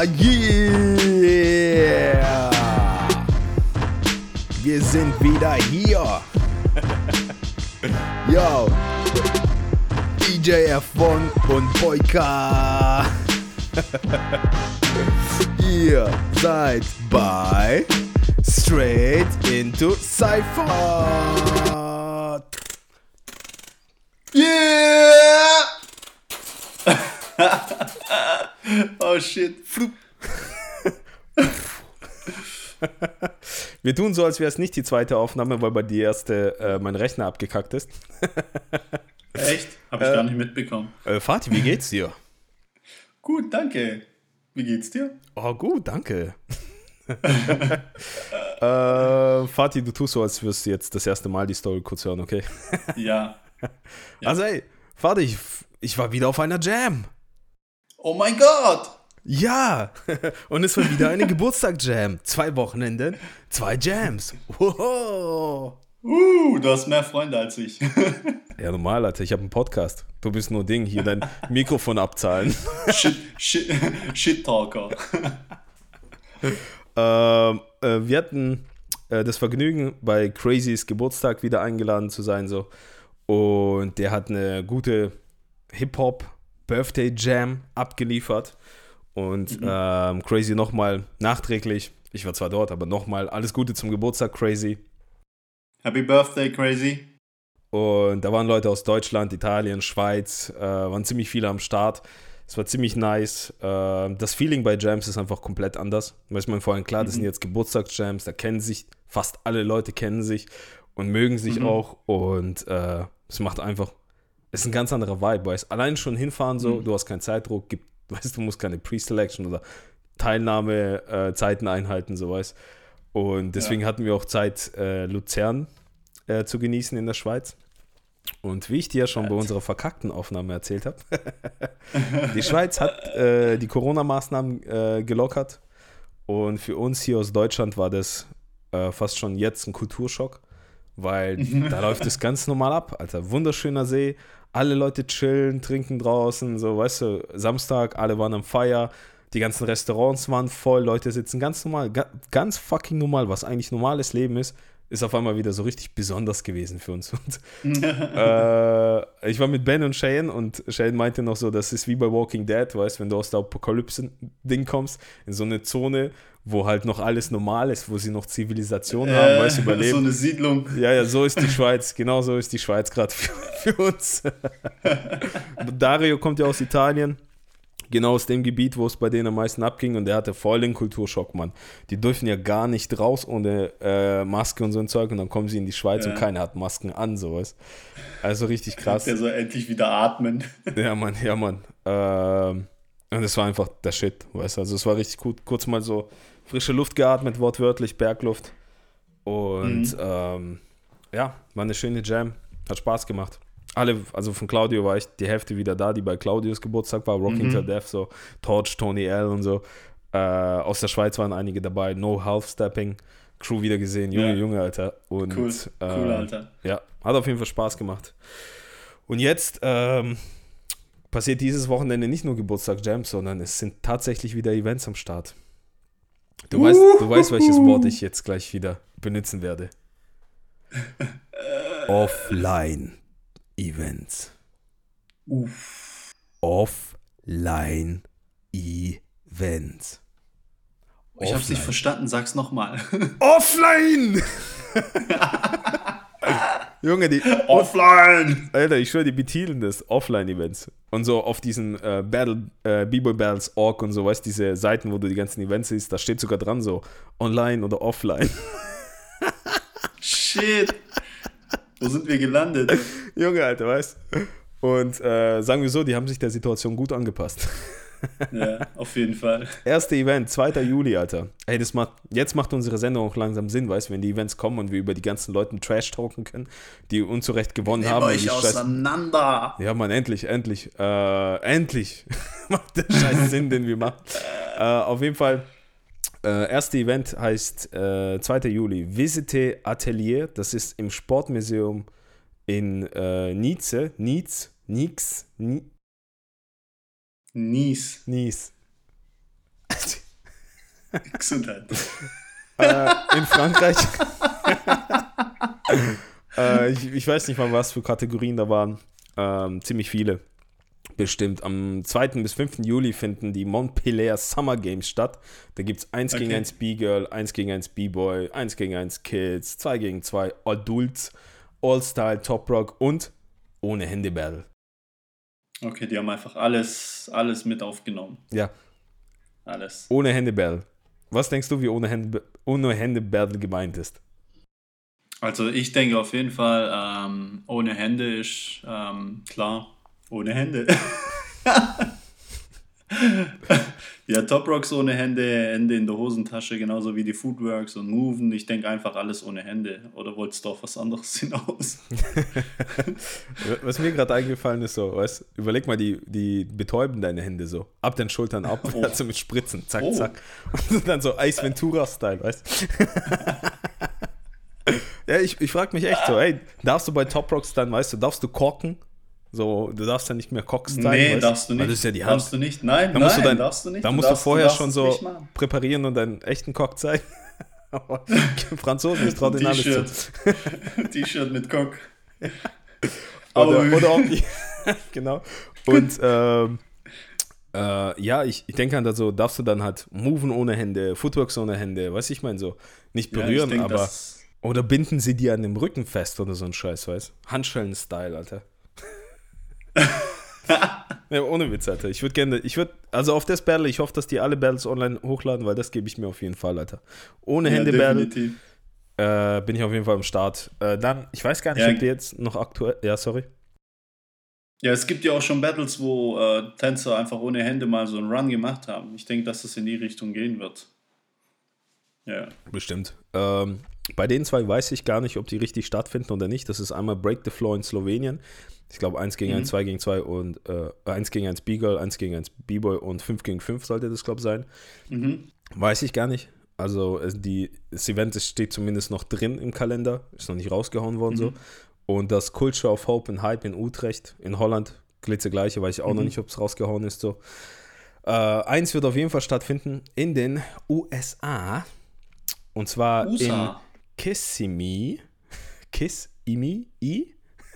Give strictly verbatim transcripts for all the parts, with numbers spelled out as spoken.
Yeah, yeah. Wir sind wieder hier. Yo. D J F eins und Boyka. Ihr seid bei Straight into Cypher. Yeah! Oh shit. Wir tun so, als wäre es nicht die zweite Aufnahme, weil bei die erste äh, mein Rechner abgekackt ist. Echt? Hab ich äh, gar nicht mitbekommen. Äh, Fatih, wie geht's dir? Gut, danke. Wie geht's dir? Oh, gut, danke. äh, Fatih, du tust so, als wirst du jetzt das erste Mal die Story kurz hören, okay? Ja. ja. Also ey, Fatih, ich, ich war wieder auf einer Jam. Oh mein Gott! Ja, und es war wieder eine Geburtstag-Jam. Zwei Wochenenden, zwei Jams. Wow. Uh, du hast mehr Freunde als ich. Ja, normal, Alter, ich habe einen Podcast. Du bist nur Ding, hier dein Mikrofon abzahlen. Shit, shit, shit Talker. ähm, äh, wir hatten äh, das Vergnügen, bei Crazys Geburtstag wieder eingeladen zu sein. So. Und der hat eine gute Hip-Hop-Birthday-Jam abgeliefert. Und mhm. ähm, Crazy nochmal nachträglich, ich war zwar dort, aber nochmal alles Gute zum Geburtstag, Crazy. Happy Birthday, Crazy. Und da waren Leute aus Deutschland, Italien, Schweiz, äh, waren ziemlich viele am Start. Es war ziemlich nice. Äh, das Feeling bei Jams ist einfach komplett anders. Weiß man vorhin, klar, das mhm. sind jetzt Geburtstagsjams, da kennen sich, fast alle Leute kennen sich und mögen sich mhm. auch. Und äh, es macht einfach, es ist ein ganz anderer Vibe, weißt du. Allein schon hinfahren so, mhm. du hast keinen Zeitdruck, gibt weißt du, musst keine Pre-Selection oder Teilnahmezeiten äh, einhalten, so weißt. Und deswegen ja. hatten wir auch Zeit, äh, Luzern äh, zu genießen in der Schweiz. Und wie ich dir ja schon bei unserer verkackten Aufnahme erzählt habe, die Schweiz hat äh, die Corona-Maßnahmen äh, gelockert. Und für uns hier aus Deutschland war das äh, fast schon jetzt ein Kulturschock, weil da läuft es ganz normal ab, Alter. Wunderschöner See. Alle Leute chillen, trinken draußen, so, weißt du, Samstag, alle waren am Feier, die ganzen Restaurants waren voll, Leute sitzen ganz normal, ga, ganz fucking normal, was eigentlich normales Leben ist, ist auf einmal wieder so richtig besonders gewesen für uns. Und, äh, ich war mit Ben und Shane und Shane meinte noch so, das ist wie bei Walking Dead, weißt du, wenn du aus der Apokalypse-Ding kommst, in so eine Zone, wo halt noch alles normal ist, wo sie noch Zivilisation äh, haben, weißt du, überleben. So eine Siedlung. Ja, ja, so ist die Schweiz, genau so ist die Schweiz gerade für, für uns. Dario kommt ja aus Italien, genau aus dem Gebiet, wo es bei denen am meisten abging und der hatte voll den Kulturschock, Mann. Die dürfen ja gar nicht raus ohne äh, Maske und so ein Zeug und dann kommen sie in die Schweiz ja. und keiner hat Masken an, sowas. Also richtig krass. Der soll endlich wieder atmen. Ja, Mann, ja, Mann. Ähm, und es war einfach der Shit, weißt du, also es war richtig gut, kurz mal so frische Luft geatmet, wortwörtlich, Bergluft. Und mhm. ähm, ja, war eine schöne Jam. Hat Spaß gemacht. Alle, also von Claudio war ich die Hälfte wieder da, die bei Claudios Geburtstag war. Rocking mhm. to Death, so Torch, Tony L und so. Äh, aus der Schweiz waren einige dabei. No Half Stepping. Crew wieder gesehen. Junge, ja. Junge, Alter. Und, cool, äh, cool, Alter. Ja, hat auf jeden Fall Spaß gemacht. Und jetzt ähm, passiert dieses Wochenende nicht nur Geburtstag-Jams, sondern es sind tatsächlich wieder Events am Start. Du, uh, weißt, du weißt, welches Wort ich jetzt gleich wieder benutzen werde. Offline-Events. Uff. Offline-Events. Ich hab's nicht verstanden, sag's nochmal. Offline! Junge, die Offline! Alter, ich schwöre, die betiteln das Offline-Events. Und so auf diesen äh, Battle, äh, B-Boy Battles Punkt org und so, weißt du, diese Seiten, wo du die ganzen Events siehst, da steht sogar dran so, online oder offline. Shit! Wo sind wir gelandet? Junge, Alter, weißt du? Und äh, sagen wir so, die haben sich der Situation gut angepasst. Ja, auf jeden Fall. Erste Event, zweiter Juli, Alter. Ey, das macht, jetzt macht unsere Sendung auch langsam Sinn, weißt du, wenn die Events kommen und wir über die ganzen Leute Trash talken können, die unzurecht gewonnen Nehmt haben. euch auseinander. Ja, Mann, endlich, endlich. Äh, endlich macht der Scheiß Sinn, den wir machen. Äh, auf jeden Fall, äh, erste Event heißt äh, zweiter Juli, Visite Atelier. Das ist im Sportmuseum in äh, Nice. Nice. Nice. Nice. Nice. Nice. Gesundheit. äh, in Frankreich. äh, ich, ich weiß nicht mal, was für Kategorien da waren. Ähm, ziemlich viele. Bestimmt. Am zweiten bis fünften Juli finden die Montpellier Summer Games statt. Da gibt es eins Okay. gegen eins B-Girl, eins gegen eins B-Boy, eins gegen eins Kids, zwei gegen zwei Adults, All-Style, Top Rock und ohne Hände-Battle. Okay, die haben einfach alles, alles mit aufgenommen. Ja, Alles. ohne Hände-Battle. Was denkst du, wie ohne Hände, ohne Hände-Battle gemeint ist? Also ich denke auf jeden Fall, ähm, ohne Hände ist ähm, klar, ohne Hände. Ja, Top Rocks ohne Hände, Hände in der Hosentasche, genauso wie die Footworks und Moven. Ich denke einfach alles ohne Hände. Oder wolltest du auf was anderes hinaus? Was mir gerade eingefallen ist, so, weißt, überleg mal, die, die betäuben deine Hände so. Ab den Schultern ab, Oh. so mit Spritzen, zack, Oh. zack. Und dann so Ace Ventura-Style, weißt Ja, ich, ich frage mich echt so, ey, darfst du bei Top Rocks dann, weißt du, darfst du kocken? So, du darfst ja nicht mehr Cock-Style, Nee, weißt? darfst du Weil nicht. das ist ja die Hand. Darfst du nicht. Nein, Da musst nein, du dein- darfst du nicht. Da Du musst darfst, du vorher darfst schon es so nicht machen. präparieren und deinen echten Cock zeigen. Aber Franzosen ist traut in alles zu. T-Shirt. T-Shirt mit Cock. Oder, oder auch die. Genau. Und ähm, äh, ja, ich, ich denke an das so, darfst du dann halt moven ohne Hände, Footworks ohne Hände, weißt du, ich meine so, nicht Ja, ich berühren, denk, aber das- oder binden sie dir an dem Rücken fest oder so ein Scheiß, weißt du? Handschellen-Style, Alter. Ja, ohne Witz, Alter. Ich würde gerne, ich würde, also auf das Battle, ich hoffe, dass die alle Battles online hochladen, weil das gebe ich mir auf jeden Fall, Alter. Ohne ja, Hände-Battle definitiv. äh, bin ich auf jeden Fall am Start. Äh, dann, ich weiß gar nicht, Ja. ob die jetzt noch aktuell, ja, sorry. Ja, es gibt ja auch schon Battles, wo äh, Tänzer einfach ohne Hände mal so einen Run gemacht haben. Ich denke, dass es in die Richtung gehen wird. Ja. Bestimmt. Ähm, bei den zwei weiß ich gar nicht, ob die richtig stattfinden oder nicht. Das ist einmal Break the Floor in Slowenien. Ich glaube eins gegen eins, Mhm. zwei gegen zwei und äh, eins gegen eins B-Girl, eins gegen eins B-Boy und fünf gegen fünf sollte das, glaube ich, sein. Mhm. Weiß ich gar nicht. Also es- die, das Event das steht zumindest noch drin im Kalender. Ist noch nicht rausgehauen worden Mhm. so. Und das Culture of Hope and Hype in Utrecht in Holland, glitzegleiche, weiß ich auch Mhm. noch nicht, ob es rausgehauen ist. So. Äh, eins wird auf jeden Fall stattfinden in den U S A. Und zwar U S A. in Kissimmee. Kissimmee? I?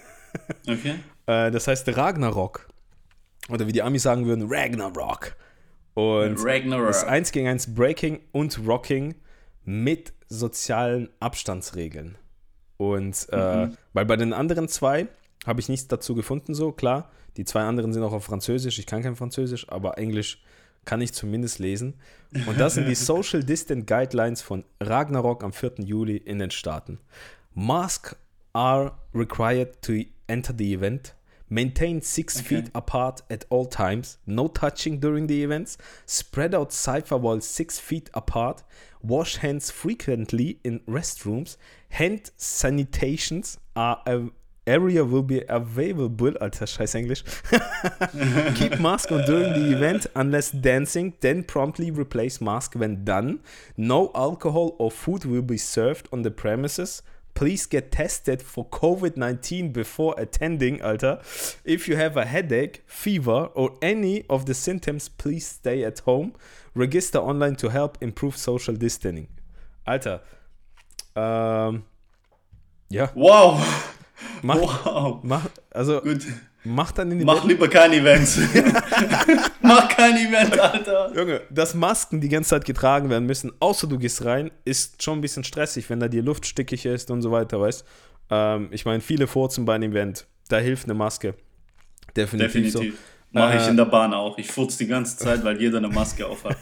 Okay. Äh, das heißt Ragnarok. Oder wie die Amis sagen würden, Ragnarok. Und Ragnarok. das eins gegen eins Breaking und Rocking mit sozialen Abstandsregeln. Und äh, Mhm. weil bei den anderen zwei habe ich nichts dazu gefunden, so klar. Die zwei anderen sind auch auf Französisch. Ich kann kein Französisch, aber Englisch kann ich zumindest lesen. Und das sind die Social Distant Guidelines von Ragnarok am vierten Juli in den Staaten. Masks are required to enter the event. Maintain six Okay. feet apart at all times. No touching during the events. Spread out cipher walls six feet apart. Wash hands frequently in restrooms. Hand sanitations are a area will be available. Alter, scheiß Englisch. Keep mask on during the event unless dancing. Then promptly replace mask when done. No alcohol or food will be served on the premises. Please get tested for covid nineteen before attending, Alter. If you have a headache, fever, or any of the symptoms, please stay at home. Register online to help improve social distancing. Alter. Ähm. Ja. Wow. Mach, Wow. mach, also, Gut. mach dann in die Mach lieber kein Event. Mach kein Event, Alter. Junge, dass Masken die ganze Zeit getragen werden müssen, außer du gehst rein, ist schon ein bisschen stressig, wenn da die Luft stickig ist und so weiter, weißt. Ähm, ich meine, viele furzen bei einem Event, da hilft eine Maske. Definitiv, Definitiv. so. Mache ich Äh, in der Bahn auch. Ich furze die ganze Zeit, weil jeder eine Maske aufhat.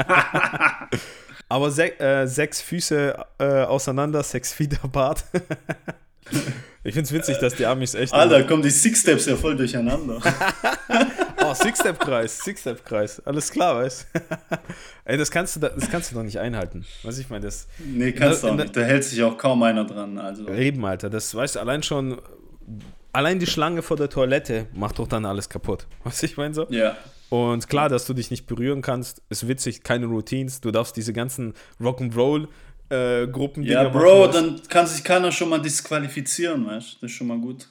Aber se äh, sechs Füße äh, auseinander, sechs Feet apart. Ich find's witzig, dass die Amis echt... Alter, kommen die Six Steps ja voll durcheinander. Oh, Six-Step-Kreis, Six-Step-Kreis. Alles klar, weißt du? Ey, das kannst, du, da- das kannst du doch nicht einhalten. Was ich meine, das... Nee, kannst du In auch der- nicht. Da hält sich auch kaum einer dran. Also. Eben, Alter, das weißt du, allein schon, allein die Schlange vor der Toilette macht doch dann alles kaputt. Was ich meine so? Ja. Und klar, dass du dich nicht berühren kannst, ist witzig, keine Routines, du darfst diese ganzen Rock'n'Roll äh, Gruppen Ja, Bro, dann kann sich keiner schon mal disqualifizieren, weißt du? Das ist schon mal gut.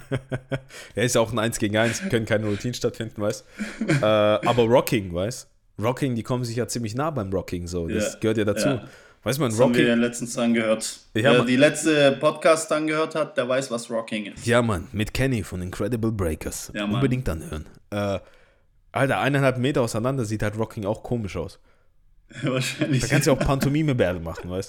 Ja, ist ja auch ein eins gegen eins, können keine Routinen stattfinden, weißt äh, aber Rocking, weißt Rocking, die kommen sich ja ziemlich nah beim Rocking, so. Das Ja, gehört ja dazu. ja. Weiß man, Das haben wir Rocking. ja letztens angehört. Ja, Wer Mann. die letzte Podcast angehört hat, der weiß, was Rocking ist. Ja, Mann, mit Kenny von Incredible Breakers. Ja, Mann. Unbedingt anhören. Äh, Alter, eineinhalb Meter auseinander sieht halt Rocking auch komisch aus. Wahrscheinlich. Da kannst du auch Pantomime-Battle machen, weißt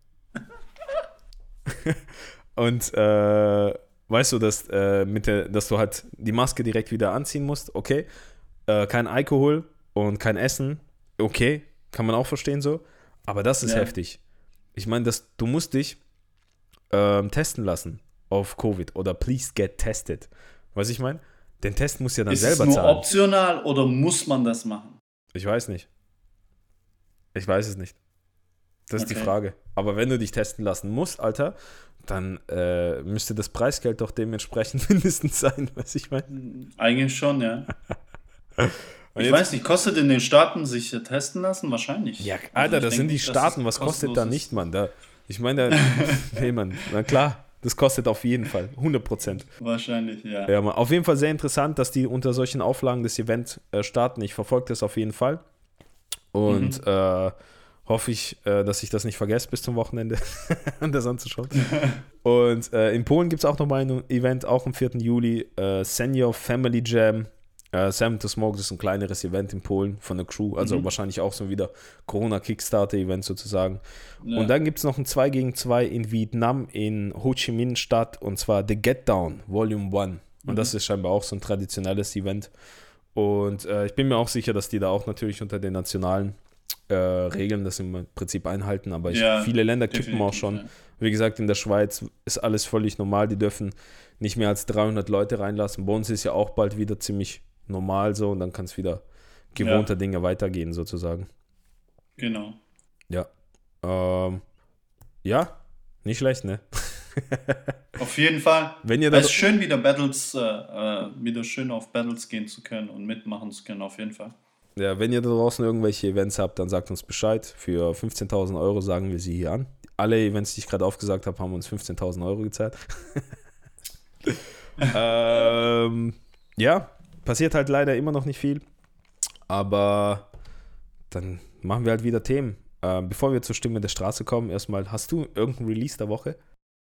du? Und äh, weißt du, dass, äh, mit der, dass du halt die Maske direkt wieder anziehen musst, okay. Äh, kein Alkohol und kein Essen, okay, kann man auch verstehen so. Aber das ist Ja. heftig. Ich meine, dass du musst dich ähm, testen lassen auf Covid oder please get tested. Weißt du, ich meine? Den Test muss ja dann Ist selber es nur zahlen. optional oder muss man das machen? Ich weiß nicht. Ich weiß es nicht. Das ist Okay. die Frage. Aber wenn du dich testen lassen musst, Alter, dann äh, müsste das Preisgeld doch dementsprechend mindestens sein, was ich meine. Eigentlich schon, ja. Und Ich jetzt- weiß nicht, kostet in den Staaten sich testen lassen? Wahrscheinlich. Ja, Also Alter, ich das denk sind die nicht, dass Staaten, es was kostet kostenlos da ist. nicht, Mann? Da, ich meine, da, nee, Mann, na klar, das kostet auf jeden Fall, hundert Prozent. Wahrscheinlich, ja. Ja, Mann, auf jeden Fall sehr interessant, dass die unter solchen Auflagen das Event äh, starten. Ich verfolge das auf jeden Fall. Und Mhm. äh, hoffe ich, äh, dass ich das nicht vergesse bis zum Wochenende, das anzuschauen. Und äh, in Polen gibt es auch nochmal ein Event, auch am vierten Juli, äh, Senior Family Jam. Äh, Seven to Smoke, das ist ein kleineres Event in Polen von der Crew, also Mhm. wahrscheinlich auch so wieder Corona-Kickstarter-Event sozusagen. Ja. Und dann gibt es noch ein zwei gegen zwei in Vietnam, in Ho Chi Minh Stadt, und zwar The Get Down, Volume eins. Und Mhm. das ist scheinbar auch so ein traditionelles Event. Und äh, ich bin mir auch sicher, dass die da auch natürlich unter den nationalen äh, Regeln das im Prinzip einhalten, aber ich, Ja, viele Länder kippen auch definitiv, schon. ja. Wie gesagt, in der Schweiz ist alles völlig normal, die dürfen nicht mehr als dreihundert Leute reinlassen. Bei uns ist ja auch bald wieder ziemlich normal so und dann kann es wieder gewohnter Ja. Dinge weitergehen sozusagen. Genau. Ja. Ähm, ja, nicht schlecht, ne? Auf jeden Fall. Wenn ihr Es da, ist schön, wieder Battles, äh, äh, wieder schön auf Battles gehen zu können und mitmachen zu können, auf jeden Fall. ja, wenn ihr da draußen irgendwelche Events habt, dann sagt uns Bescheid. Für fünfzehntausend Euro sagen wir sie hier an. Alle Events, die ich gerade aufgesagt habe, haben uns fünfzehntausend Euro gezahlt. ähm, ja, passiert halt leider immer noch nicht viel. Aber dann machen wir halt wieder Themen. Ähm, bevor wir zur Stimme der Straße kommen, erstmal, hast du irgendein Release der Woche?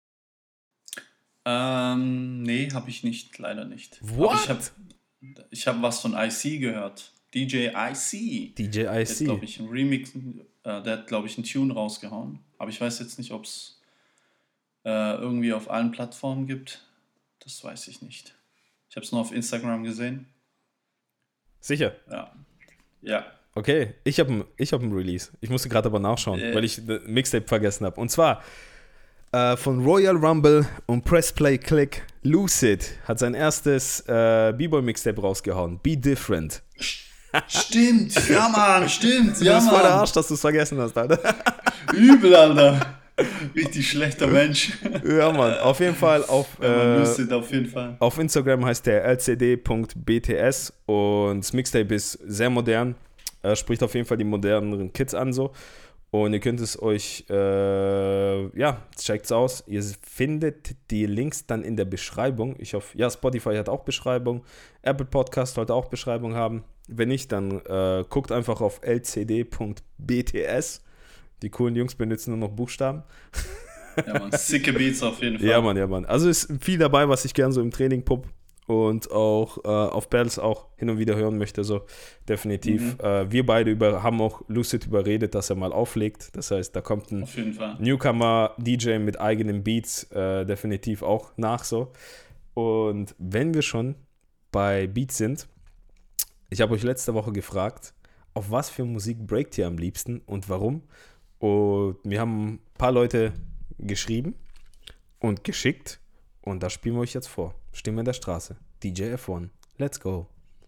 Ähm, nee, habe ich nicht, leider nicht. What? Aber ich habe ich hab was von I C gehört. D J I C. D J I Der hat, C. glaube ich, ein Remix, äh, der hat, glaube ich, einen Tune rausgehauen. Aber ich weiß jetzt nicht, ob es äh, irgendwie auf allen Plattformen gibt. Das weiß ich nicht. Ich habe es nur auf Instagram gesehen. Sicher. Ja. Ja. Okay, ich habe ein, ich hab ein Release. Ich musste gerade aber nachschauen, Äh. weil ich das Mixtape vergessen habe. Und zwar äh, von Royal Rumble und Press Play Click. Lucid hat sein erstes äh, B-Boy-Mixtape rausgehauen. Be Different. Stimmt, ja Mann, stimmt, Du ja bist voll der Mann. Arsch, dass du es vergessen hast, Alter. Übel, Alter. Richtig schlechter Mensch. Ja, Mann. Auf jeden Fall auf, Ja, man äh, Lucid auf jeden Fall. auf Instagram heißt der L C D Punkt B T S und das Mixtape ist sehr modern. Er spricht auf jeden Fall die moderneren Kids an so. Und ihr könnt es euch, äh, ja, checkt's aus. Ihr findet die Links dann in der Beschreibung. Ich hoffe, ja, Spotify hat auch Beschreibung. Apple Podcast sollte auch Beschreibung haben. Wenn nicht, dann äh, guckt einfach auf L C D Punkt B T S. Die coolen Jungs benutzen nur noch Buchstaben. Ja, Mann, sicke Beats auf jeden Fall. Ja, Mann, ja, Mann. Also ist viel dabei, was ich gern so im Training pupp und auch äh, auf Battles auch hin und wieder hören möchte, so definitiv. Mhm. Äh, wir beide über, haben auch Lucid überredet, dass er mal auflegt. Das heißt, da kommt ein Auf jeden Fall. Newcomer-D J mit eigenen Beats äh, definitiv auch nach so. Und wenn wir schon bei Beats sind, ich habe euch letzte Woche gefragt, auf was für Musik breakt ihr am liebsten und warum? Und wir haben ein paar Leute geschrieben und geschickt und das spielen wir euch jetzt vor. Stimme der Straße, D J F eins. Let's go.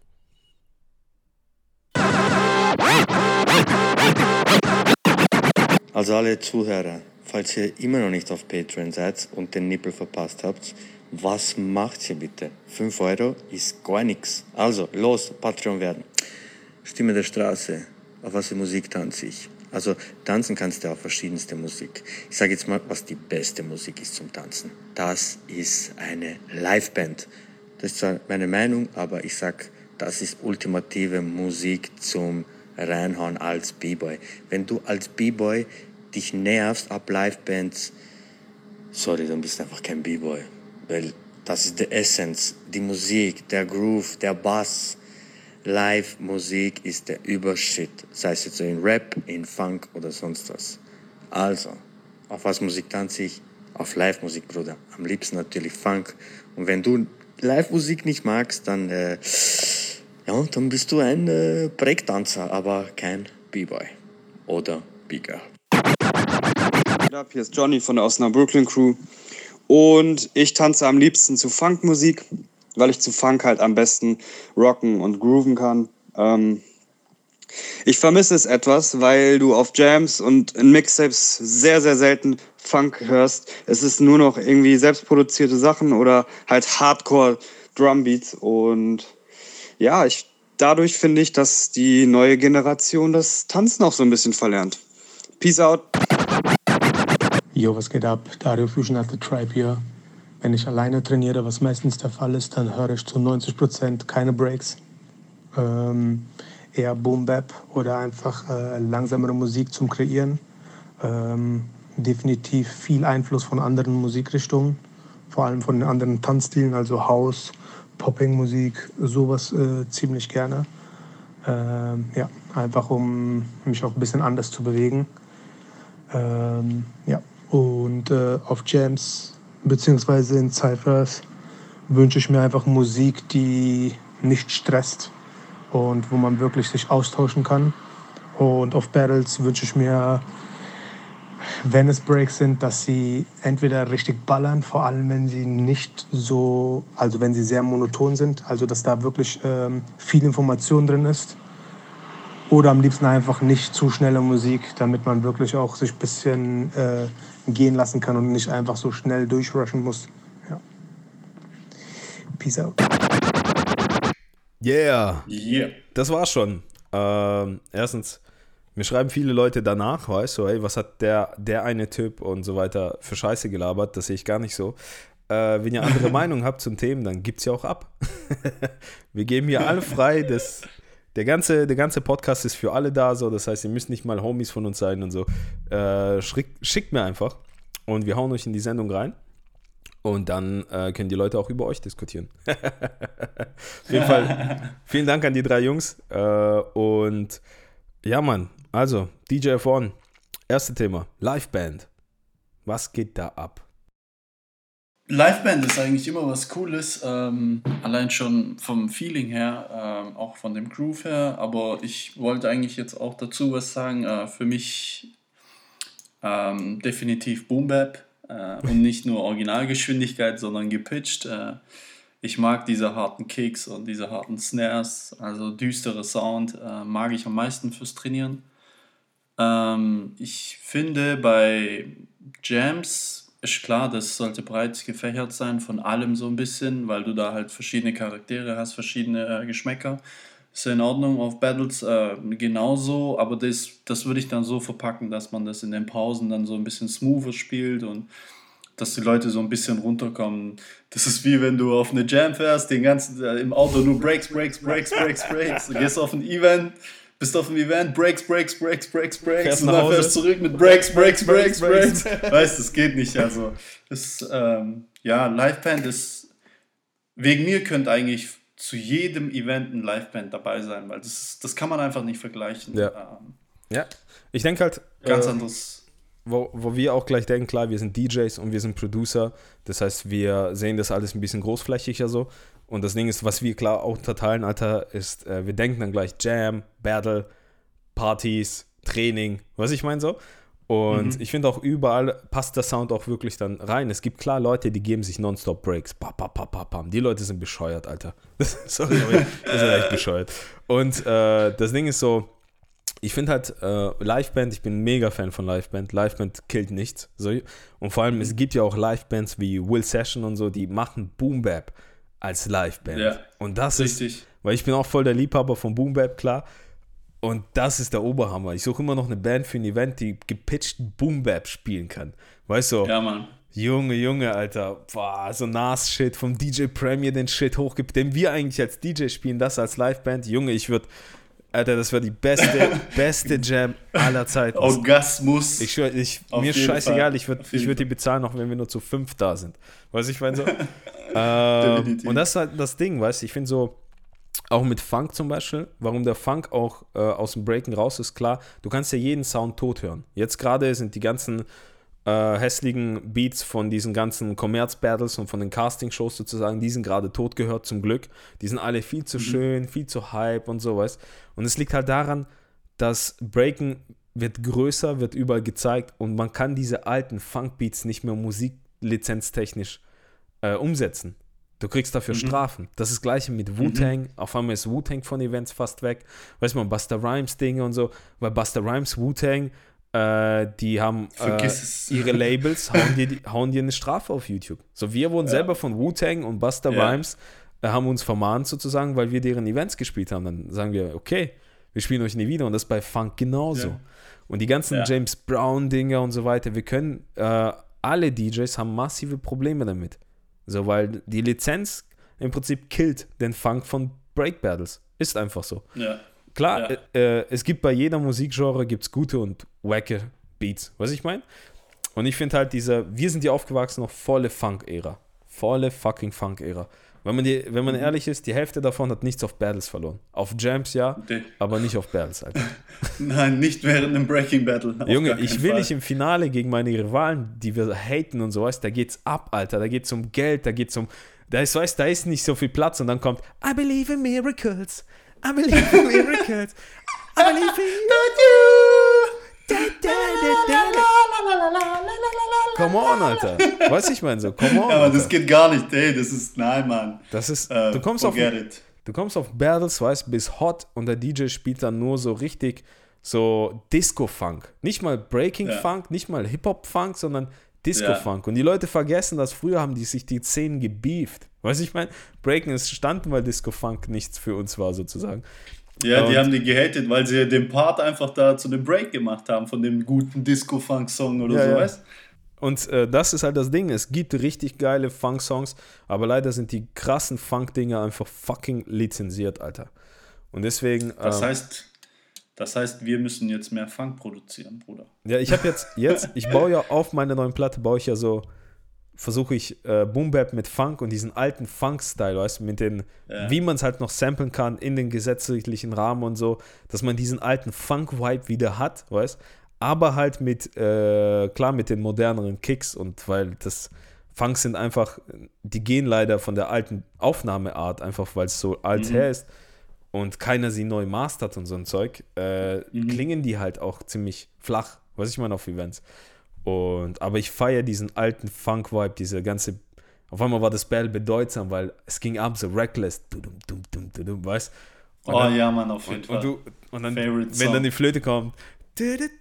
Also alle Zuhörer, falls ihr immer noch nicht auf Patreon seid und den Nippel verpasst habt, was macht ihr bitte? fünf Euro ist gar nichts. Also, los, Patreon werden. Stimme der Straße. Auf was für Musik tanze ich? Also, tanzen kannst du auf verschiedenste Musik. Ich sage jetzt mal, was die beste Musik ist zum Tanzen. Das ist eine Liveband. Das ist zwar meine Meinung, aber ich sag, das ist ultimative Musik zum reinhauen als B-Boy. Wenn du als B-Boy dich nervst ab Livebands, sorry, dann bist du einfach kein B-Boy. Weil das ist die Essenz, die Musik, der Groove, der Bass. Live-Musik ist der Übershit. Sei es jetzt so in Rap, in Funk oder sonst was. Also, auf was Musik tanze ich? Auf Live-Musik, Bruder. Am liebsten natürlich Funk. Und wenn du Live-Musik nicht magst, dann, äh, ja, dann bist du ein äh, Breakdancer, aber kein B-Boy oder B-Girl. Hier ist Johnny von der Osnabrück Brooklyn Crew und ich tanze am liebsten zu Funkmusik, weil ich zu Funk halt am besten rocken und grooven kann. Ähm, ich vermisse es etwas, weil du auf Jams und in Mixtapes sehr, sehr selten Funk hörst. Es ist nur noch irgendwie selbstproduzierte Sachen oder halt Hardcore Drumbeats und ja, ich, dadurch finde ich, dass die neue Generation das Tanzen auch so ein bisschen verlernt. Peace out. Yo, was geht ab? Dario Fusion at the Tribe hier. Wenn ich alleine trainiere, was meistens der Fall ist, dann höre ich zu neunzig Prozent keine Breaks. Ähm, eher Boom Bap oder einfach äh, langsamere Musik zum Kreieren. Ähm, definitiv viel Einfluss von anderen Musikrichtungen, vor allem von den anderen Tanzstilen, also House, Popping-Musik, sowas äh, ziemlich gerne. Ähm, ja, einfach um mich auch ein bisschen anders zu bewegen. Ähm, ja, und äh, auf Jams beziehungsweise in Cyphers wünsche ich mir einfach Musik, die nicht stresst und wo man wirklich sich austauschen kann. Und auf Battles wünsche ich mir, wenn es Breaks sind, dass sie entweder richtig ballern, vor allem wenn sie nicht so, also wenn sie sehr monoton sind, also dass da wirklich ähm, viel Information drin ist. Oder am liebsten einfach nicht zu schnelle Musik, damit man wirklich auch sich ein bisschen äh, gehen lassen kann und nicht einfach so schnell durchrushen muss. Ja. Peace out. Yeah. Yeah. Das war's schon. Ähm, erstens, mir schreiben viele Leute danach, weißt du, ey, was hat der, der eine Typ und so weiter für Scheiße gelabert, das sehe ich gar nicht so. Äh, wenn ihr andere Meinung habt zum Thema, dann gibt's ja auch ab. Wir geben hier alle frei, das, der, ganze, der ganze Podcast ist für alle da, so, das heißt, ihr müsst nicht mal Homies von uns sein und so. Äh, schickt, schickt mir einfach und wir hauen euch in die Sendung rein. Und dann äh, können die Leute auch über euch diskutieren. Auf jeden Fall, vielen Dank an die drei Jungs. Äh, und ja, Mann, also D J F eins, erste Thema, Liveband. Was geht da ab? Liveband ist eigentlich immer was Cooles, ähm, allein schon vom Feeling her, ähm, auch von dem Groove her. Aber ich wollte eigentlich jetzt auch dazu was sagen. Äh, für mich ähm, definitiv Boom Bap. Uh, und nicht nur Originalgeschwindigkeit, sondern gepitcht. Uh, ich mag diese harten Kicks und diese harten Snares, also düstere Sound, uh, mag ich am meisten fürs Trainieren. Um, ich finde, bei Jams ist klar, das sollte breit gefächert sein, von allem so ein bisschen, weil du da halt verschiedene Charaktere hast, verschiedene uh, Geschmäcker. Ist ja in Ordnung, auf Battles äh, genauso, aber das, das würde ich dann so verpacken, dass man das in den Pausen dann so ein bisschen smoother spielt und dass die Leute so ein bisschen runterkommen. Das ist wie wenn du auf eine Jam fährst, den ganzen, äh, im Auto nur Breaks, Breaks, Breaks, Breaks, Breaks. Du gehst auf ein Event, bist auf dem Event, Breaks, Breaks, Breaks, Breaks, Breaks und dann fährst du zurück mit Breaks, Breaks, Breaks, Breaks. Weißt du, das geht nicht. Also, das, ähm, ja, Liveband ist, wegen mir könnte eigentlich zu jedem Event ein Liveband dabei sein, weil das, das kann man einfach nicht vergleichen. Ja, ähm, ja. Ich denke halt, ganz äh, anderes. Wo, wo wir auch gleich denken, klar, wir sind D Js und wir sind Producer, das heißt, wir sehen das alles ein bisschen großflächiger so und das Ding ist, was wir klar auch unterteilen, Alter, ist, äh, wir denken dann gleich Jam, Battle, Partys, Training, was ich meine so. Und mhm. ich finde auch überall passt der Sound auch wirklich dann rein. Es gibt klar Leute, die geben sich nonstop Breaks. Bam, bam, bam, bam, bam. Die Leute sind bescheuert, Alter. Sorry, aber die sind echt bescheuert. Und äh, das Ding ist so, ich finde halt äh, Liveband, ich bin ein mega Fan von Liveband. Liveband killt nichts. So. Und vor allem, es gibt ja auch Livebands wie Will Session und so, die machen Boom Bap als Liveband. Ja, und das richtig. ist, weil ich bin auch voll der Liebhaber von Boom Bap, klar. Und das ist der Oberhammer. Ich suche immer noch eine Band für ein Event, die gepitchten Boom-Bap spielen kann. Weißt du? Ja, Mann. Junge, Junge, Alter. Boah, so Nas-Shit vom D J Premier, den Shit hochgibt, den wir eigentlich als D J spielen, das als Liveband. Junge, ich würde Alter, das war die beste, beste Jam aller Zeiten. Orgasmus. Ich schwör, ich, Auf mir ist jeden scheißegal, Fall. ich würde Auf jeden würd die Fall. bezahlen, auch wenn wir nur zu fünf da sind. Weißt du, ich meine so. ähm, Definitiv. und das ist halt das Ding, weißt du, ich finde so, auch mit Funk zum Beispiel, warum der Funk auch äh, aus dem Breaken raus ist, klar, du kannst ja jeden Sound tot hören. Jetzt gerade sind die ganzen äh, hässlichen Beats von diesen ganzen Commerz-Battles und von den Casting-Shows sozusagen, die sind gerade tot gehört, zum Glück. Die sind alle viel zu mhm. schön, viel zu hype und sowas. Und es liegt halt daran, dass Breaken wird größer, wird überall gezeigt und man kann diese alten Funk-Beats nicht mehr musiklizenztechnisch äh, umsetzen. Du kriegst dafür mhm. Strafen. Das ist das Gleiche mit Wu-Tang. Mhm. Auf einmal ist Wu-Tang von Events fast weg. Weißt du mal, Busta Rhymes-Dinge und so. Weil Busta Rhymes, Wu-Tang, äh, die haben äh, ihre Labels, hauen dir, die, hauen dir eine Strafe auf YouTube. So, wir wurden ja. selber von Wu-Tang und Busta ja. Rhymes, äh, haben uns vermahnt sozusagen, weil wir deren Events gespielt haben. Dann sagen wir, okay, wir spielen euch nie wieder. Und das ist bei Funk genauso. Ja. Und die ganzen ja. James Brown-Dinger und so weiter, wir können, äh, alle D Js haben massive Probleme damit. So, weil die Lizenz im Prinzip killt den Funk von Break Battles. Ist einfach so. Ja. Klar, ja. Äh, äh, es gibt bei jeder Musikgenre gibt's gute und wacke Beats. Was ich meine? Und ich finde halt diese, wir sind ja aufgewachsen noch volle Funk-Ära. Volle fucking Funk-Ära. Wenn man, die, wenn man mhm. ehrlich ist, die Hälfte davon hat nichts auf Battles verloren. Auf Jams ja, okay. aber nicht auf Battles, Alter. Nein, nicht während einem Breaking Battle. Junge, ich will Fall. nicht im Finale gegen meine Rivalen, die wir haten und so, weißt, da geht's ab, Alter. Da geht's um Geld, da geht's um, da ist, weißt, da ist nicht so viel Platz und dann kommt I believe in miracles, I believe in miracles, I believe in you. Da, da, da, da, da. Come on, Alter. Weißt du, ich meine so, come on. Ja, aber das geht gar nicht, ey, das ist, nein, Mann. Das ist, uh, du kommst auf, du kommst auf Battles, weißt, bis Hot und der D J spielt dann nur so richtig so Disco-Funk. Nicht mal Breaking-Funk, ja. nicht mal Hip-Hop-Funk, sondern Disco-Funk. Ja. Und die Leute vergessen, dass früher haben die sich die Szenen gebeeft. Weißt du, ich meine, Breaking ist entstanden, weil Disco-Funk nichts für uns war, sozusagen. Ja, und die haben die gehatet, weil sie den Part einfach da zu dem Break gemacht haben, von dem guten Disco-Funk-Song oder ja, so, ja. weißt du? Und äh, das ist halt das Ding, es gibt richtig geile Funk-Songs, aber leider sind die krassen Funk-Dinger einfach fucking lizenziert, Alter. Und deswegen... Das ähm, heißt, das heißt, wir müssen jetzt mehr Funk produzieren, Bruder. Ja, ich habe jetzt, jetzt, ich baue ja auf meine neuen Platte, baue ich ja so, versuche ich äh, Boom-Bap mit Funk und diesen alten Funk-Style, weißt du, mit den, ja. wie man es halt noch samplen kann in den gesetzlichen Rahmen und so, dass man diesen alten Funk-Vibe wieder hat, weißt du, aber halt mit, äh, klar, mit den moderneren Kicks und weil das Funks sind einfach, die gehen leider von der alten Aufnahmeart, einfach weil es so alt mhm. her ist und keiner sie neu mastert und so ein Zeug, äh, mhm. klingen die halt auch ziemlich flach, was ich meine, auf Events. Und, aber ich feiere diesen alten Funk-Vibe, diese ganze, auf einmal war das Battle bedeutsam, weil es ging ab so reckless, du, du, du, du, du, du, weißt? Und oh dann, ja, Mann, auf jeden und, Fall. Und, du, und dann, Favorite wenn Song. dann die Flöte kommt, du, du,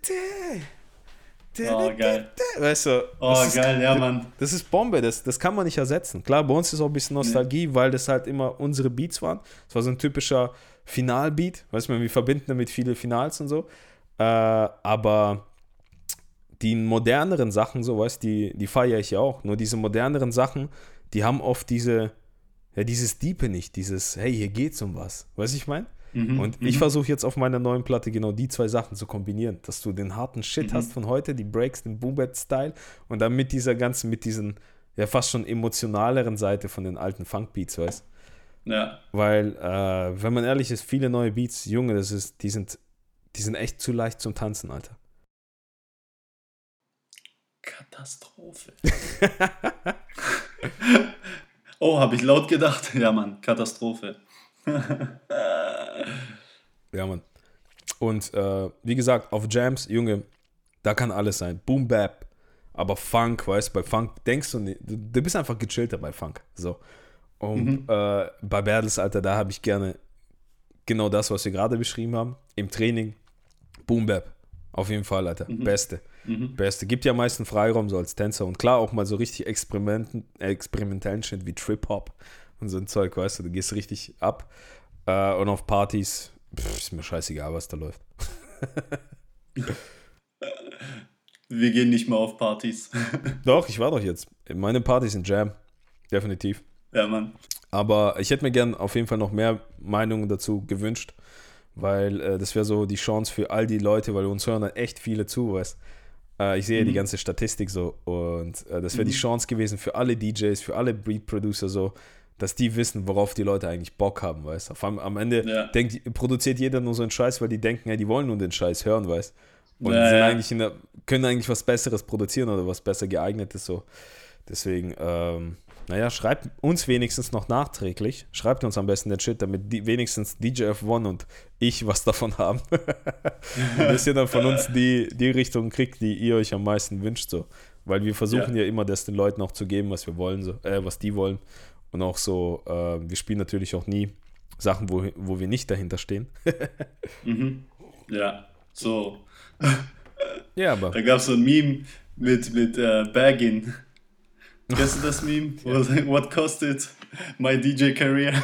du, oh, geil. Weißt du, oh, ist, geil, ja, Mann. Das ist Bombe, das, das kann man nicht ersetzen. Klar, bei uns ist auch ein bisschen Nostalgie, nee. weil das halt immer unsere Beats waren. Das war so ein typischer Finalbeat, weißt du, wir verbinden damit viele Finals und so. Äh, aber die moderneren Sachen, so, weißt du, die, die feiere ich ja auch. Nur diese moderneren Sachen, die haben oft diese, ja, dieses Diepe nicht, dieses, hey, hier geht's um was. Weißt du, ich meine? Mhm, und ich versuche jetzt auf meiner neuen Platte genau die zwei Sachen zu kombinieren, dass du den harten Shit mhm. hast von heute, die Breaks, den Boom-Bap-Style und dann mit dieser ganzen, mit diesen, ja, fast schon emotionaleren Seite von den alten Funk-Beats, weißt du? Ja. Weil, äh, wenn man ehrlich ist, viele neue Beats, Junge, das ist, die sind, die sind echt zu leicht zum Tanzen, Alter. Katastrophe. Oh, habe ich laut gedacht? Ja, Mann, Katastrophe. Ja, Mann. Und äh, wie gesagt, auf Jams, Junge, da kann alles sein. Boom Bap, aber Funk, weißt du, bei Funk denkst du nicht, du, du bist einfach gechillter bei Funk. So. Und mhm. äh, bei Battles, Alter, da habe ich gerne genau das, was wir gerade beschrieben haben. Im Training, Boom Bap. Auf jeden Fall, Alter. Mhm. Beste. Mhm. Beste. Gibt ja am meisten Freiraum so als Tänzer. Und klar, auch mal so richtig experimenten, experimentellen Shit wie Trip-Hop und so ein Zeug, weißt du, du gehst richtig ab. Äh, und auf Partys, pff, ist mir scheißegal, was da läuft. Wir gehen nicht mehr auf Partys. Doch, ich war doch jetzt. Meine Partys sind Jam. Definitiv. Ja, Mann. Aber ich hätte mir gern auf jeden Fall noch mehr Meinungen dazu gewünscht, weil äh, das wäre so die Chance für all die Leute, weil uns hören dann echt viele zu, weißt äh, ich sehe mhm. die ganze Statistik so und äh, das wäre mhm. die Chance gewesen für alle D Js, für alle Beat-Producer so, dass die wissen, worauf die Leute eigentlich Bock haben, weißt du. Am, am Ende ja. denkt, produziert jeder nur so einen Scheiß, weil die denken, ja, die wollen nur den Scheiß hören, weißt du. Und ja, sind ja. eigentlich in der, können eigentlich was Besseres produzieren oder was besser geeignetes so. Deswegen, ähm, naja, schreibt uns wenigstens noch nachträglich. Schreibt uns am besten den Shit, damit die, wenigstens D J F eins und ich was davon haben. Dass ihr dann von uns die, die Richtung kriegt, die ihr euch am meisten wünscht. So. Weil wir versuchen ja. ja immer, das den Leuten auch zu geben, was wir wollen, so, äh, was die wollen. Und auch so, äh, wir spielen natürlich auch nie Sachen, wo, wo wir nicht dahinter stehen. mhm. Ja, so. Ja, aber. Da gab es so ein Meme mit, mit uh, Baggin. Kennst du das Meme? Ja. What costed my D J career?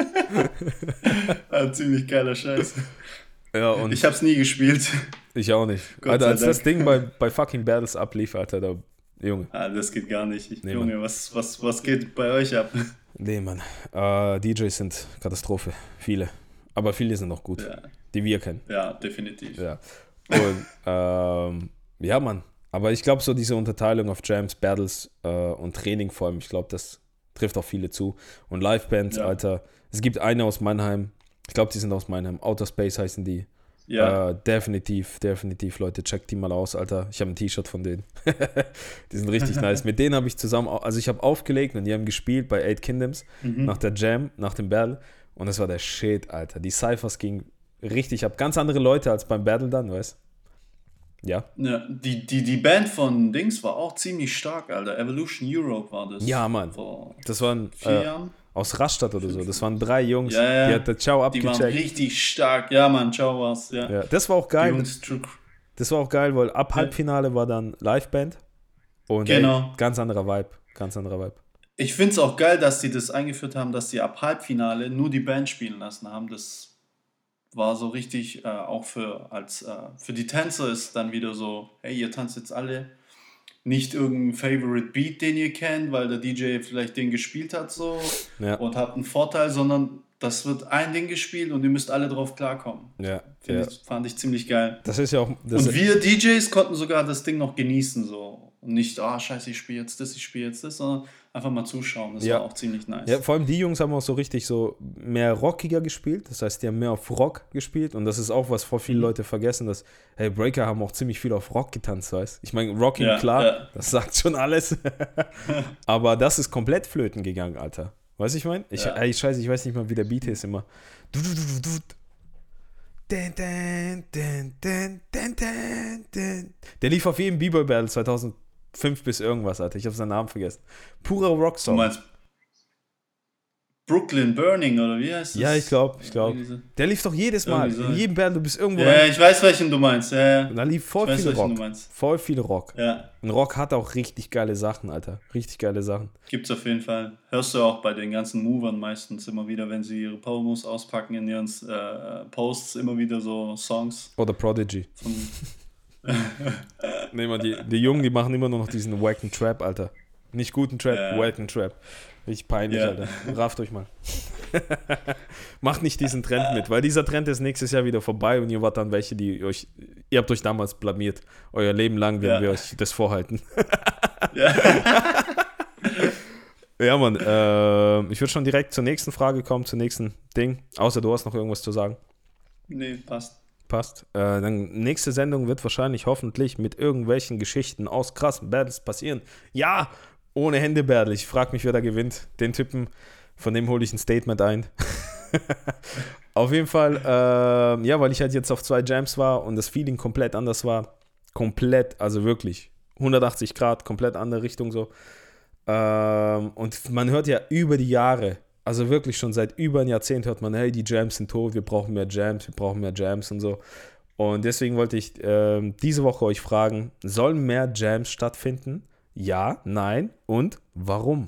Ein ziemlich geiler Scheiß. Ja, und ich hab's nie gespielt. Ich auch nicht. Gott Alter, als Dank. Das Ding bei, bei fucking Battles ablief, Alter, da, Junge. Ah, das geht gar nicht. Ich, nee, Junge, was, was, was geht bei euch ab? Nee, Mann. Uh, D Js sind Katastrophe. Viele. Aber viele sind noch gut. Ja. Die wir kennen. Ja, definitiv. Ja. Und, ähm, ja, Mann. Aber ich glaube, so diese Unterteilung auf Jams, Battles äh, und Training vor allem, ich glaube, das trifft auch viele zu. Und Livebands, ja. Alter. Es gibt eine aus Mannheim. Ich glaube, die sind aus Mannheim. Outer Space heißen die. Ja. Äh, definitiv, definitiv, Leute. Checkt die mal aus, Alter. Ich habe ein T-Shirt von denen. Die sind richtig nice. Mit denen habe ich zusammen, also ich habe aufgelegt und die haben gespielt bei Eight Kingdoms mhm. nach der Jam, nach dem Battle. Und das war der Shit, Alter. Die Cyphers gingen richtig ab. Ganz andere Leute als beim Battle dann, weißt du? Ja. Ja, die, die, die Band von Dings war auch ziemlich stark, Alter. Evolution Europe war das. Ja, Mann. Vor das waren vier äh, Jahren. Aus Rastatt oder so. Das waren drei Jungs. Ja, ja. Die hat der Ciao abgecheckt. Die waren richtig stark. Ja, Mann, Ciao war's. Ja. Ja, das war auch geil. Das war auch geil, weil ab Halbfinale ja. war dann Liveband. Und genau. ey, ganz anderer Vibe. Ganz anderer Vibe. Ich finde es auch geil, dass die das eingeführt haben, dass die ab Halbfinale nur die Band spielen lassen haben. Das war so richtig, äh, auch für, als, äh, für die Tänzer ist dann wieder so, hey, ihr tanzt jetzt alle nicht irgendein Favorite Beat, den ihr kennt, weil der D J vielleicht den gespielt hat so ja. und habt einen Vorteil, sondern das wird ein Ding gespielt und ihr müsst alle drauf klarkommen. Ja, ja. Ich, fand ich ziemlich geil. Das ist ja auch... Das und wir D Js konnten sogar das Ding noch genießen so und nicht, ah, oh, scheiße, ich spiele jetzt das, ich spiele jetzt das, sondern einfach mal zuschauen. Das ja. war auch ziemlich nice. Ja, vor allem die Jungs haben auch so richtig so mehr rockiger gespielt. Das heißt, die haben mehr auf Rock gespielt. Und das ist auch, was vor viele mhm. Leute vergessen, dass, hey, Breaker haben auch ziemlich viel auf Rock getanzt, weißt du? Ich meine, Rocking, ja, klar, ja. das sagt schon alles. Aber das ist komplett flöten gegangen, Alter. Weißt du, ich meine? Ich, ja. ey, scheiße, ich weiß nicht mal, wie der Beat ist immer. Du, du, du, du, du. Den, den, den, den, den, den, den. Der lief auf jedem B-Boy Battle zweitausendfünf bis irgendwas, Alter. Ich habe seinen Namen vergessen. Purer Rocksong. Du meinst Brooklyn Burning oder wie heißt das? Ja, ich glaube, ich glaube. Der lief doch jedes Mal. So. In jedem Battle, du bist irgendwo. Ja, rein. Ich weiß, welchen du meinst. Ja, ja. Und da lief voll viel Rock. Voll viel Rock. Ja. Und Rock hat auch richtig geile Sachen, Alter. Richtig geile Sachen. Gibt's auf jeden Fall. Hörst du auch bei den ganzen Movern meistens immer wieder, wenn sie ihre Promos auspacken in ihren äh, Posts, immer wieder so Songs. Oder Prodigy. Nee, man, die, die Jungen, die machen immer nur noch diesen wacken Trap, Alter. Nicht guten Trap, ja. wacken Trap. Richtig peinlich, ja. Alter. Rafft euch mal. Macht nicht diesen Trend mit, weil dieser Trend ist nächstes Jahr wieder vorbei und ihr wart dann welche, die euch, ihr habt euch damals blamiert. Euer Leben lang werden ja. wir euch das vorhalten. Ja, ja Mann. Äh, ich würde schon direkt zur nächsten Frage kommen, zum nächsten Ding. Außer du hast noch irgendwas zu sagen. Nee, passt. Passt. Äh, dann nächste Sendung wird wahrscheinlich hoffentlich mit irgendwelchen Geschichten aus krassen Battles passieren. Ja, ohne Hände-Battle. Ich frage mich, wer da gewinnt. Den Typen, von dem hole ich ein Statement ein. Auf jeden Fall, äh, ja, weil ich halt jetzt auf zwei Jams war und das Feeling komplett anders war. Komplett, also wirklich hundertachtzig Grad, komplett andere Richtung so. Ähm, und man hört ja über die Jahre, also wirklich schon seit über ein Jahrzehnt hört man, hey, die Jams sind tot, wir brauchen mehr Jams, wir brauchen mehr Jams und so. Und deswegen wollte ich äh, diese Woche euch fragen, sollen mehr Jams stattfinden? Ja, nein und warum?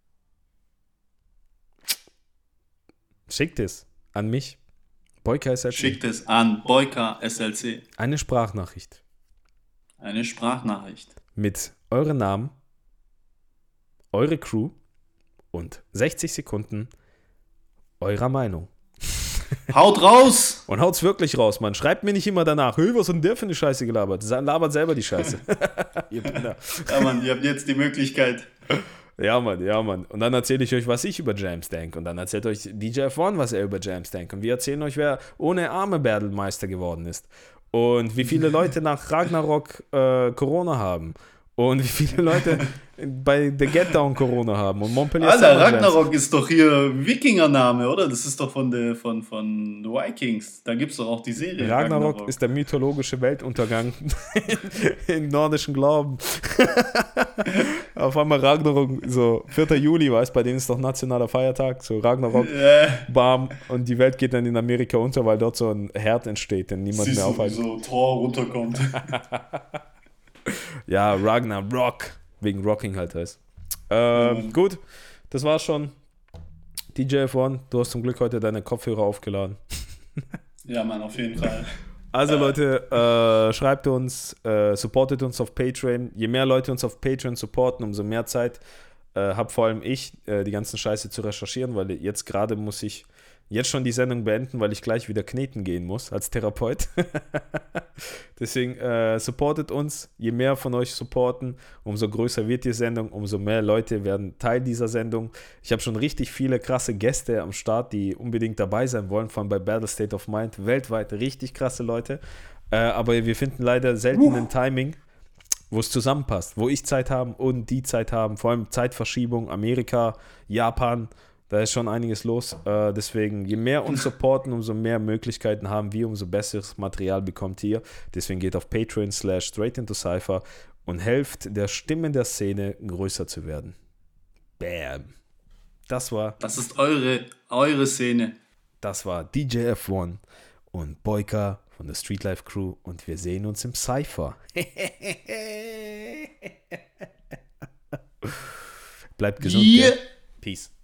Schickt es an mich, Boyka S L C. Schickt es an Boyka S L C. Eine Sprachnachricht. Eine Sprachnachricht. Mit euren Namen, eure Crew und sechzig Sekunden eurer Meinung. Haut raus! Und haut's wirklich raus, Mann. Schreibt mir nicht immer danach, hey, was hat denn der für eine Scheiße gelabert? Labert selber die Scheiße. Ihr Penner. Ja, Mann, ihr habt jetzt die Möglichkeit. Ja, Mann, ja, Mann. Und dann erzähle ich euch, was ich über Jams denke. Und dann erzählt euch D J F eins, was er über Jams denkt. Und wir erzählen euch, wer ohne Arme Battle-Meister geworden ist. Und wie viele Leute nach Ragnarok äh, Corona haben. Und wie viele Leute bei The Get Down Corona haben. Und Montpellier Alter, Summer Jams. Ragnarok ist doch hier Wikinger-Name, oder? Das ist doch von der von, von The Vikings. Da gibt es doch auch die Serie. Ragnarok, Ragnarok ist der mythologische Weltuntergang im nordischen Glauben. Auf einmal Ragnarok, so vierter Juli, weißt, bei denen ist doch nationaler Feiertag, so Ragnarok, Äh, bam, und die Welt geht dann in Amerika unter, weil dort so ein Herd entsteht, den niemand siehst mehr du, wie aufhalten. so Thor runterkommt. Ja, Ragnarok, wegen Rocking halt heißt. Ähm, Mhm. Gut, das war's schon. D J F eins, du hast zum Glück heute deine Kopfhörer aufgeladen. Ja, Mann, auf jeden Fall. Also Leute, äh, schreibt uns, äh, supportet uns auf Patreon. Je mehr Leute uns auf Patreon supporten, umso mehr Zeit äh, habe vor allem ich, äh, die ganzen Scheiße zu recherchieren, weil jetzt gerade muss ich jetzt schon die Sendung beenden, weil ich gleich wieder kneten gehen muss als Therapeut. Deswegen äh, supportet uns. Je mehr von euch supporten, umso größer wird die Sendung, umso mehr Leute werden Teil dieser Sendung. Ich habe schon richtig viele krasse Gäste am Start, die unbedingt dabei sein wollen, vor allem bei Battle State of Mind. Weltweit richtig krasse Leute. Äh, aber wir finden leider selten ein Timing, wo es zusammenpasst, wo ich Zeit habe und die Zeit haben. Vor allem Zeitverschiebung, Amerika, Japan. Da ist schon einiges los. Äh, deswegen, je mehr uns supporten, umso mehr Möglichkeiten haben wir, umso besseres Material bekommt ihr. Deswegen geht auf Patreon slash Straight into Cypher und helft der Stimme der Szene größer zu werden. Bam. Das war, Das ist eure, eure Szene. das war D J F eins und Boyka von der Streetlife Crew und wir sehen uns im Cypher. Bleibt gesund. Yeah. Gell? Peace.